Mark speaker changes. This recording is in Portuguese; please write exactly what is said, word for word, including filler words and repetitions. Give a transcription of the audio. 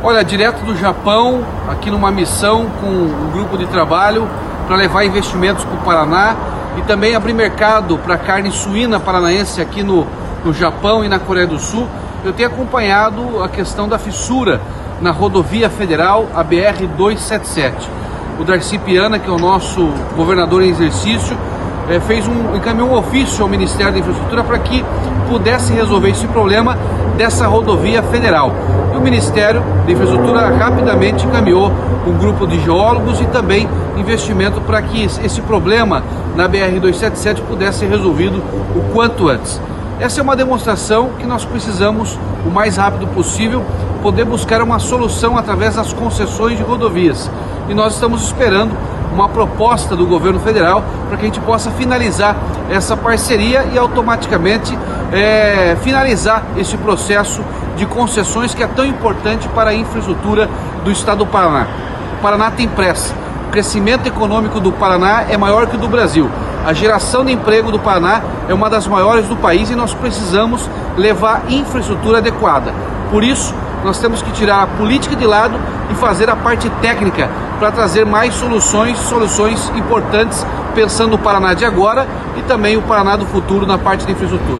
Speaker 1: Olha, direto do Japão, aqui numa missão com um grupo de trabalho para levar investimentos para o Paraná e também abrir mercado para carne suína paranaense aqui no, no Japão e na Coreia do Sul. Eu tenho acompanhado a questão da fissura na rodovia federal, a B R duzentos e setenta e sete. O Darcy Piana, que é o nosso governador em exercício, é, fez um, encaminhou um ofício ao Ministério da Infraestrutura para que pudesse resolver esse problema dessa rodovia federal. E o Ministério da Infraestrutura rapidamente encaminhou um grupo de geólogos e também investimento para que esse problema na B R duzentos e setenta e sete pudesse ser resolvido o quanto antes. Essa é uma demonstração que nós precisamos, o mais rápido possível, poder buscar uma solução através das concessões de rodovias. E nós estamos esperando uma proposta do governo federal para que a gente possa finalizar essa parceria e automaticamente é, finalizar esse processo de concessões que é tão importante para a infraestrutura do estado do Paraná. O Paraná tem pressa. O crescimento econômico do Paraná é maior que o do Brasil. A geração de emprego do Paraná é uma das maiores do país e nós precisamos levar infraestrutura adequada. Por isso, nós temos que tirar a política de lado e fazer a parte técnica para trazer mais soluções, soluções importantes, pensando no Paraná de agora e também o Paraná do futuro na parte de infraestrutura.